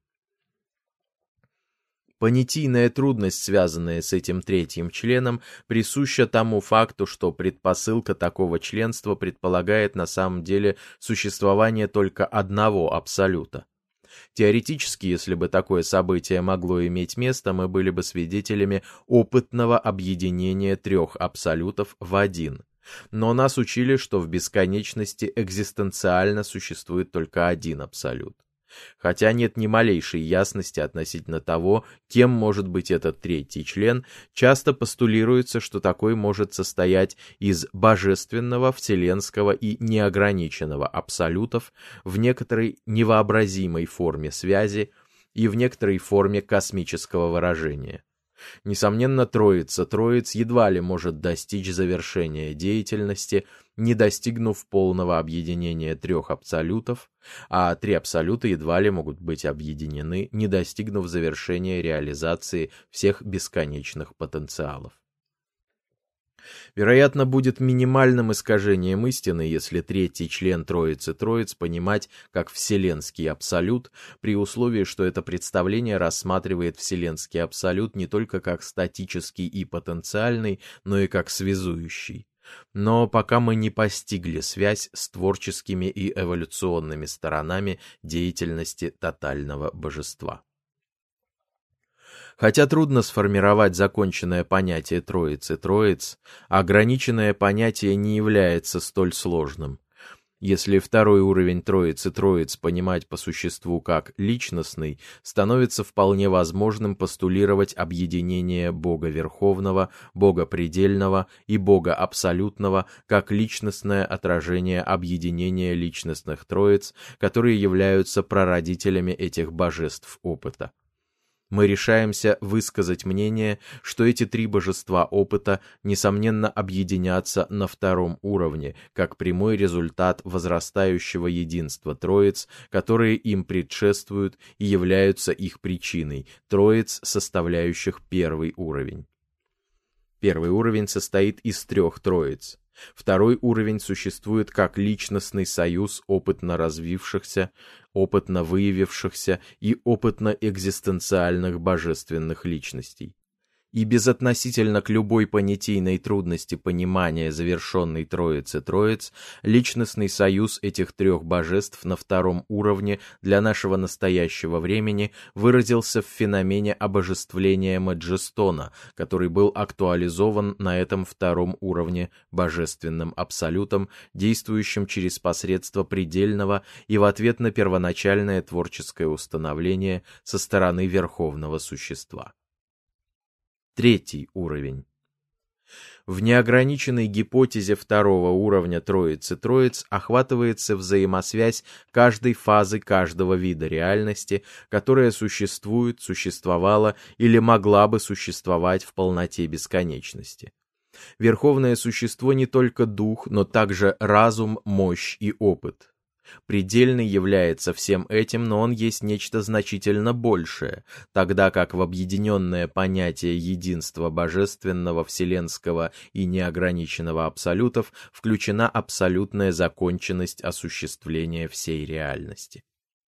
Понятийная трудность, связанная с этим третьим членом, присуща тому факту, что предпосылка такого членства предполагает на самом деле существование только одного абсолюта. Теоретически, если бы такое событие могло иметь место, мы были бы свидетелями опытного объединения трех абсолютов в один. Но нас учили, что в бесконечности экзистенциально существует только один абсолют. Хотя нет ни малейшей ясности относительно того, кем может быть этот третий член, часто постулируется, что такой может состоять из божественного, вселенского и неограниченного абсолютов в некоторой невообразимой форме связи и в некоторой форме космического выражения. Несомненно, Троица Троиц едва ли может достичь завершения деятельности, не достигнув полного объединения трех абсолютов, а три абсолюта едва ли могут быть объединены, не достигнув завершения реализации всех бесконечных потенциалов. Вероятно, будет минимальным искажением истины, если третий член Троицы Троиц понимать как вселенский абсолют, при условии, что это представление рассматривает вселенский абсолют не только как статический и потенциальный, но и как связующий. Но пока мы не постигли связь с творческими и эволюционными сторонами деятельности тотального божества. Хотя трудно сформировать законченное понятие Троицы Троиц, ограниченное понятие не является столь сложным. Если второй уровень Троицы Троиц понимать по существу как личностный, становится вполне возможным постулировать объединение Бога Верховного, Бога Предельного и Бога Абсолютного как личностное отражение объединения личностных Троиц, которые являются прародителями этих божеств опыта. Мы решаемся высказать мнение, что эти три божества опыта, несомненно, объединятся на втором уровне, как прямой результат возрастающего единства Троиц, которые им предшествуют и являются их причиной, Троиц, составляющих первый уровень. Первый уровень состоит из трех Троиц. Второй уровень существует как личностный союз опытно развившихся, опытно выявившихся и опытно-экзистенциальных божественных личностей. И безотносительно к любой понятийной трудности понимания завершенной Троицы Троиц, личностный союз этих трех божеств на втором уровне для нашего настоящего времени выразился в феномене обожествления Меджестона, который был актуализован на этом втором уровне божественным абсолютом, действующим через посредство предельного и в ответ на первоначальное творческое установление со стороны Верховного Существа. Третий уровень. В неограниченной гипотезе второго уровня Троицы Троиц охватывается взаимосвязь каждой фазы каждого вида реальности, которая существует, существовала или могла бы существовать в полноте бесконечности. Верховное существо не только дух, но также разум, мощь и опыт. Предельный является всем этим, но он есть нечто значительно большее, тогда как в объединенное понятие единства божественного, вселенского и неограниченного абсолютов включена абсолютная законченность осуществления всей реальности.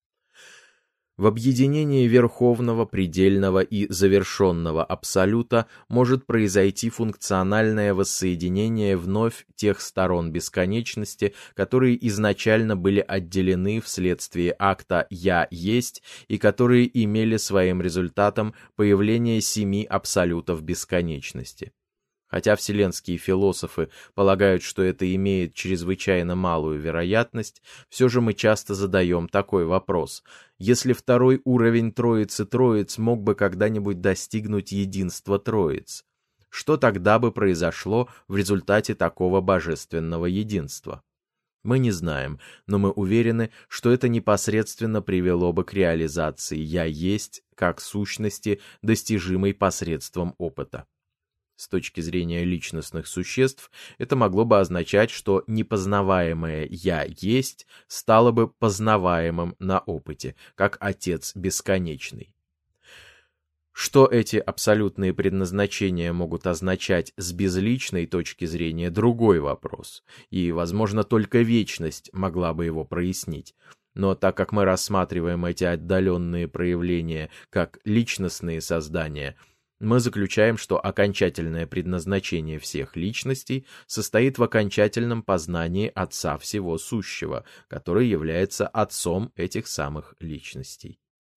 В объединении верховного, предельного и завершенного абсолюта может произойти функциональное воссоединение вновь тех сторон бесконечности, которые изначально были отделены вследствие акта «Я есть» и которые имели своим результатом появление 7 абсолютов бесконечности. Хотя вселенские философы полагают, что это имеет чрезвычайно малую вероятность, все же мы часто задаем такой вопрос. Если второй уровень Троицы Троиц мог бы когда-нибудь достигнуть единства Троиц, что тогда бы произошло в результате такого божественного единства? Мы не знаем, но мы уверены, что это непосредственно привело бы к реализации «Я есть» как сущности, достижимой посредством опыта. С точки зрения личностных существ, это могло бы означать, что непознаваемое «я есть» стало бы познаваемым на опыте, как Отец Бесконечный. Что эти абсолютные предназначения могут означать с безличной точки зрения — другой вопрос, и, возможно, только вечность могла бы его прояснить. Но так как мы рассматриваем эти отдаленные проявления как личностные создания, мы заключаем, что окончательное предназначение всех личностей состоит в окончательном познании Отца Всего Сущего, который является Отцом этих самых личностей.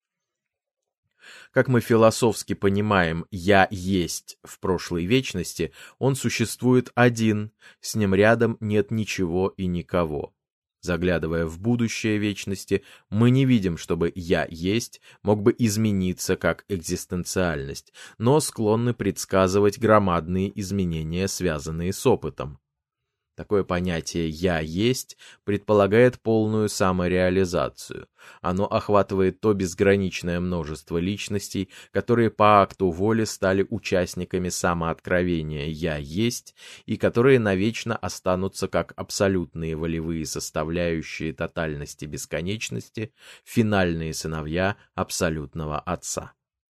Как мы философски понимаем «я есть» в прошлой вечности, он существует один, с ним рядом нет ничего и никого. Заглядывая в будущее вечности, мы не видим, чтобы «я есть» мог бы измениться как экзистенциальность, но склонны предсказывать громадные изменения, связанные с опытом. Такое понятие «я есть» предполагает полную самореализацию. Оно охватывает то безграничное множество личностей, которые по акту воли стали участниками самооткровения «я есть» и которые навечно останутся как абсолютные волевые составляющие тотальности бесконечности, финальные сыновья абсолютного Отца.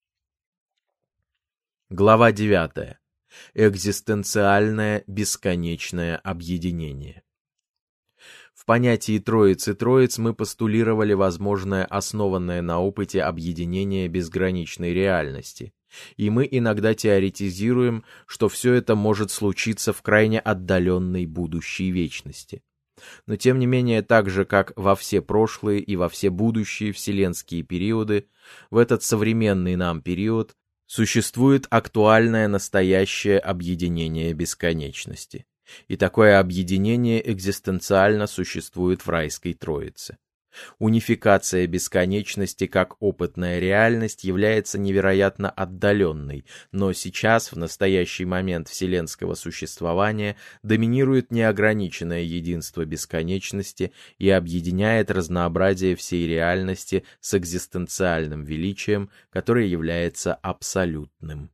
Глава 9. Экзистенциальное бесконечное объединение. В понятии Троицы Троиц мы постулировали возможное основанное на опыте объединение безграничной реальности, и мы иногда теоретизируем, что все это может случиться в крайне отдаленной будущей вечности. Но тем не менее, так же, как во все прошлые и во все будущие вселенские периоды, в этот современный нам период существует актуальное настоящее объединение бесконечности. И такое объединение экзистенциально существует в райской Троице. Унификация бесконечности как опытная реальность является невероятно отдаленной, но сейчас, в настоящий момент вселенского существования, доминирует неограниченное единство бесконечности и объединяет разнообразие всей реальности с экзистенциальным величием, которое является абсолютным.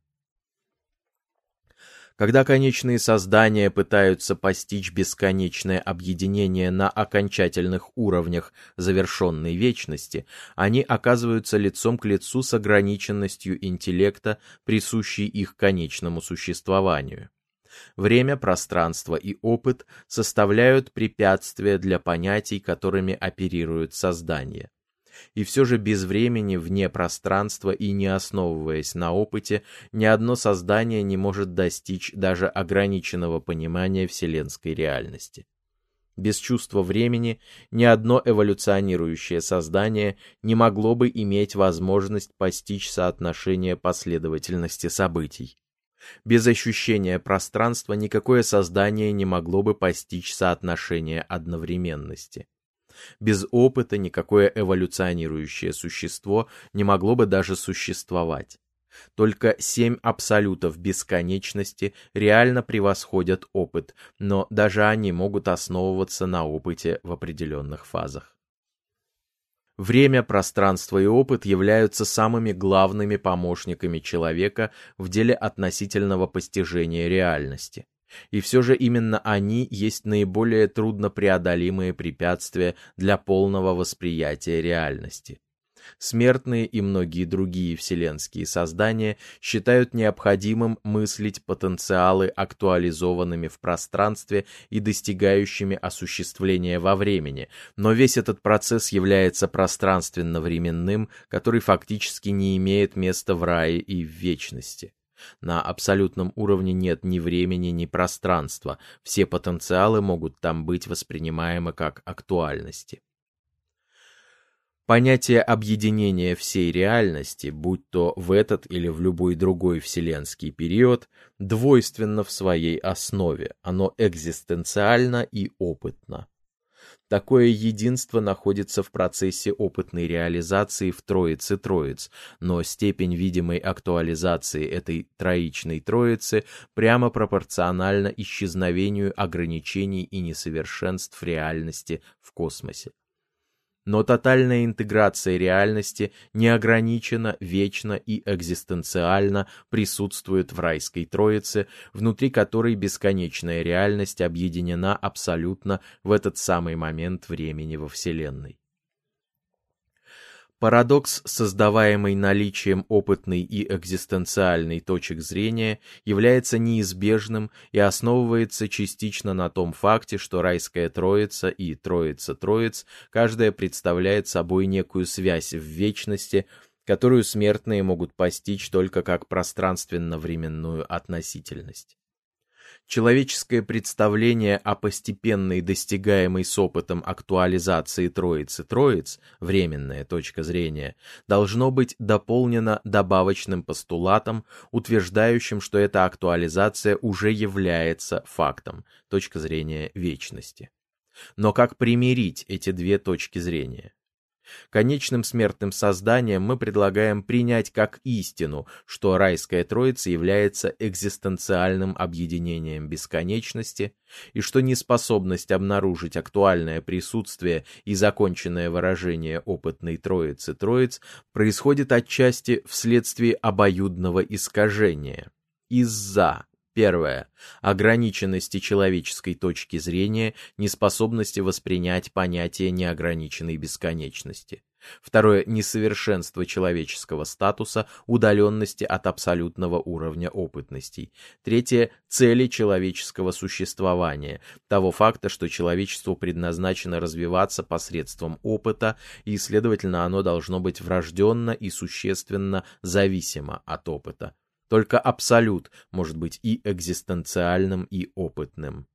Когда конечные создания пытаются постичь бесконечное объединение на окончательных уровнях завершенной вечности, они оказываются лицом к лицу с ограниченностью интеллекта, присущей их конечному существованию. Время, пространство и опыт составляют препятствия для понятий, которыми оперируют создания. И все же без времени, вне пространства и не основываясь на опыте, ни одно создание не может достичь даже ограниченного понимания вселенской реальности. Без чувства времени ни одно эволюционирующее создание не могло бы иметь возможность постичь соотношение последовательности событий. Без ощущения пространства никакое создание не могло бы постичь соотношение одновременности. Без опыта никакое эволюционирующее существо не могло бы даже существовать. Только 7 абсолютов бесконечности реально превосходят опыт, но даже они могут основываться на опыте в определенных фазах. Время, пространство и опыт являются самыми главными помощниками человека в деле относительного постижения реальности. И все же именно они есть наиболее труднопреодолимые препятствия для полного восприятия реальности. Смертные и многие другие вселенские создания считают необходимым мыслить потенциалы актуализованными в пространстве и достигающими осуществления во времени, но весь этот процесс является пространственно-временным, который фактически не имеет места в рае и в вечности. На абсолютном уровне нет ни времени, ни пространства, все потенциалы могут там быть воспринимаемы как актуальности. Понятие объединения всей реальности, будь то в этот или в любой другой вселенский период, двойственно в своей основе, оно экзистенциально и опытно. Такое единство находится в процессе опытной реализации в Троице Троиц, но степень видимой актуализации этой троичной Троицы прямо пропорциональна исчезновению ограничений и несовершенств реальности в космосе. Но тотальная интеграция реальности неограниченно, вечно и экзистенциально присутствует в райской Троице, внутри которой бесконечная реальность объединена абсолютно в этот самый момент времени во Вселенной. Парадокс, создаваемый наличием опытной и экзистенциальной точек зрения, является неизбежным и основывается частично на том факте, что райская Троица и Троица Троиц, каждая представляет собой некую связь в вечности, которую смертные могут постичь только как пространственно-временную относительность. Человеческое представление о постепенной достигаемой с опытом актуализации Троицы Троиц, временная точка зрения, должно быть дополнено добавочным постулатом, утверждающим, что эта актуализация уже является фактом, точка зрения вечности. Но как примирить эти две точки зрения? Конечным смертным созданием мы предлагаем принять как истину, что райская Троица является экзистенциальным объединением бесконечности, и что неспособность обнаружить актуальное присутствие и законченное выражение опытной Троицы Троиц происходит отчасти вследствие обоюдного искажения. Из-за первое. Ограниченности человеческой точки зрения, неспособности воспринять понятие неограниченной бесконечности. Второе. Несовершенство человеческого статуса, удаленности от абсолютного уровня опытностей. Третье. Цели человеческого существования, того факта, что человечеству предназначено развиваться посредством опыта, и, следовательно, оно должно быть врожденно и существенно зависимо от опыта. Только абсолют может быть и экзистенциальным, и опытным.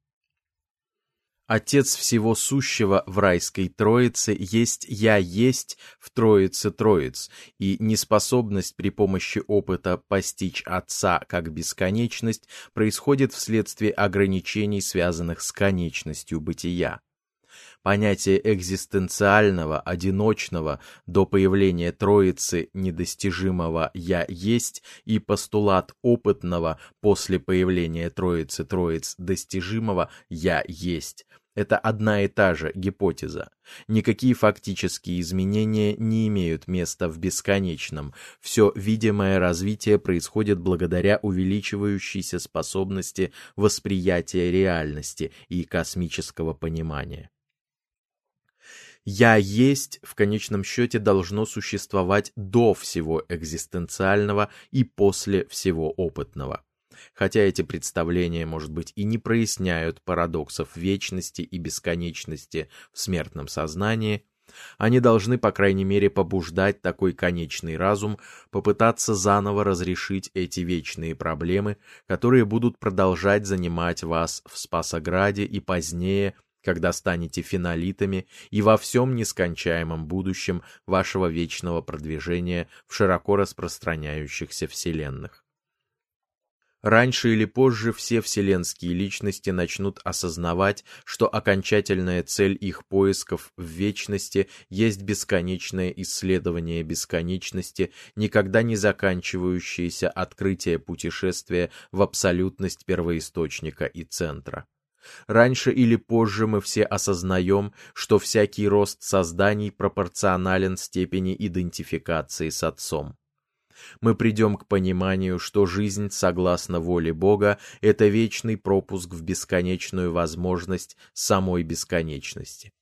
Отец всего сущего в райской Троице есть «Я есть» в Троице Троиц, и неспособность при помощи опыта постичь Отца как бесконечность происходит вследствие ограничений, связанных с конечностью бытия. Понятие экзистенциального, одиночного до появления Троицы недостижимого «Я есть» и постулат опытного после появления Троицы Троиц достижимого «Я есть» — это одна и та же гипотеза. Никакие фактические изменения не имеют места в бесконечном. Все видимое развитие происходит благодаря увеличивающейся способности восприятия реальности и космического понимания. «Я есть» в конечном счете должно существовать до всего экзистенциального и после всего опытного. Хотя эти представления, может быть, и не проясняют парадоксов вечности и бесконечности в смертном сознании, они должны, по крайней мере, побуждать такой конечный разум попытаться заново разрешить эти вечные проблемы, которые будут продолжать занимать вас в Спасограде и позднее, когда станете фенолитами, и во всем нескончаемом будущем вашего вечного продвижения в широко распространяющихся вселенных. Раньше или позже все вселенские личности начнут осознавать, что окончательная цель их поисков в вечности есть бесконечное исследование бесконечности, никогда не заканчивающееся открытие путешествия в абсолютность первоисточника и центра. Раньше или позже мы все осознаем, что всякий рост созданий пропорционален степени идентификации с Отцом. Мы придем к пониманию, что жизнь, согласно воле Бога, это вечный пропуск в бесконечную возможность самой бесконечности.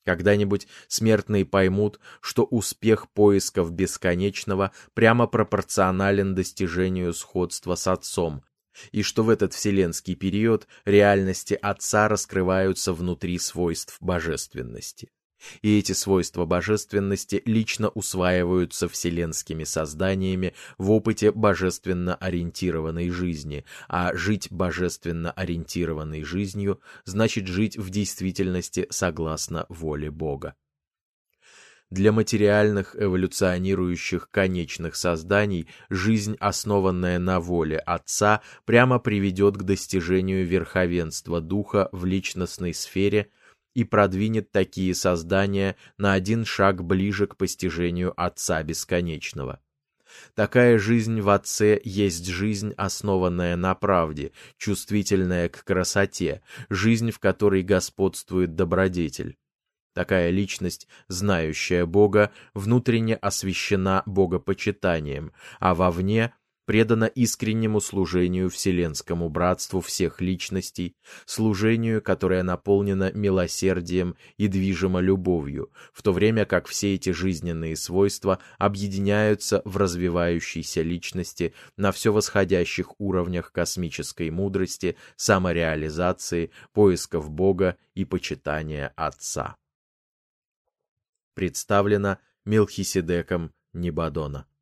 Когда-нибудь смертные поймут, что успех поисков бесконечного прямо пропорционален достижению сходства с Отцом, и что в этот вселенский период реальности Отца раскрываются внутри свойств божественности. И эти свойства божественности лично усваиваются вселенскими созданиями в опыте божественно ориентированной жизни, а жить божественно ориентированной жизнью значит жить в действительности согласно воле Бога. Для материальных эволюционирующих конечных созданий жизнь, основанная на воле Отца, прямо приведет к достижению верховенства Духа в личностной сфере и продвинет такие создания на один шаг ближе к постижению Отца Бесконечного. Такая жизнь в Отце есть жизнь, основанная на правде, чувствительная к красоте, жизнь, в которой господствует добродетель. Такая личность, знающая Бога, внутренне освящена богопочитанием, а вовне предана искреннему служению вселенскому братству всех личностей, служению, которое наполнено милосердием и движимо любовью, в то время как все эти жизненные свойства объединяются в развивающейся личности на все восходящих уровнях космической мудрости, самореализации, поисков Бога и почитания Отца. Представлено Мелхиседеком Небадона.